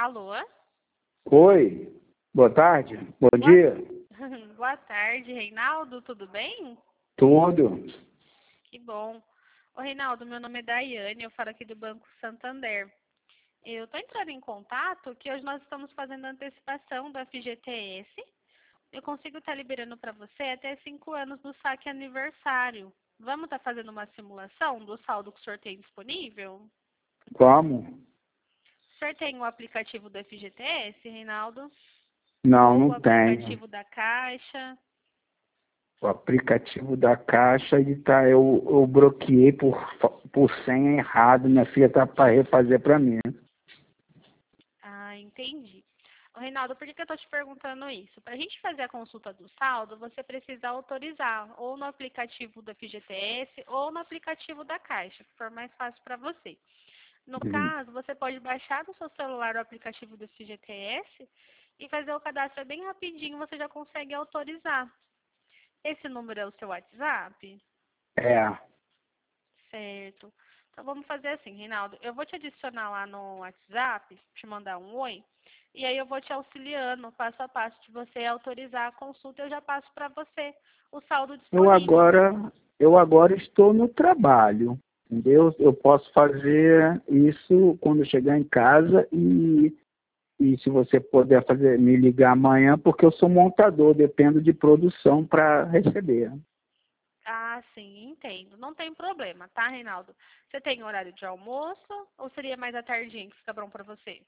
Alô? Oi, boa tarde, bom Boa... dia. Boa tarde, Reinaldo, tudo bem? Tudo. Que bom. Ô, Reinaldo, meu nome é Daiane, eu falo aqui do Banco Santander. Eu estou entrando em contato que hoje nós estamos fazendo a antecipação do FGTS. Eu consigo estar liberando para você até 5 anos do saque aniversário. Vamos estar fazendo uma simulação do saldo que o senhor tem disponível? Como? O senhor tem o aplicativo do FGTS, Reinaldo? Não, Ou não o tenho. aplicativo da Caixa? O aplicativo da Caixa, eu bloqueei por senha errado. Minha filha tá para refazer para mim. Ah, entendi. Ô, Reinaldo, por que eu estou te perguntando isso? Para a gente fazer a consulta do saldo, você precisa autorizar ou no aplicativo do FGTS ou no aplicativo da Caixa, que for mais fácil para você. No caso, você pode baixar no seu celular o aplicativo do FGTS e fazer o cadastro bem rapidinho, você já consegue autorizar. Esse número é o seu WhatsApp? É. Certo. Então vamos fazer assim, Reinaldo. Eu vou te adicionar lá no WhatsApp, te mandar um oi, e aí eu vou te auxiliando passo a passo de você autorizar a consulta, eu já passo para você o saldo Eu disponível. agora, eu agora estou no trabalho, entendeu? Eu posso fazer isso quando chegar em casa e se você puder me ligar amanhã, porque eu sou montador, dependo de produção para receber. Ah, sim, entendo. Não tem problema, tá, Reinaldo? Você tem horário de almoço ou seria mais à tardinha que fica bom para você?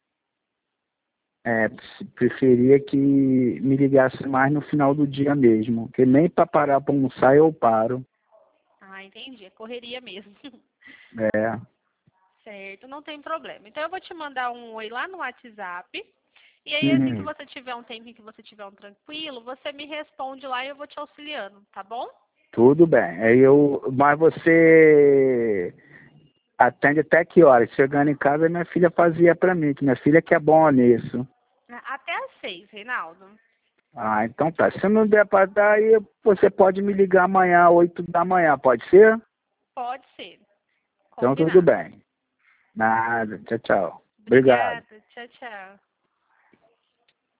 Preferia que me ligasse mais no final do dia mesmo, porque nem para parar para almoçar eu paro. Ah, entendi. É correria mesmo. É. Certo, não tem problema. Então eu vou te mandar um oi lá no WhatsApp. E aí, assim que Uhum. você tiver um tempinho, que você tiver um tranquilo, você me responde lá e eu vou te auxiliando, tá bom? Tudo bem. Mas você atende até que horas? Chegando em casa, minha filha fazia para mim, que minha filha que é boa nisso. Até às 6, Reinaldo. Ah, então tá. Se não der para dar, aí você pode me ligar amanhã, 8 da manhã, pode ser? Pode ser. Então tudo Combinado. bem. Nada. Tchau, tchau. Obrigado. Obrigada. Tchau, tchau.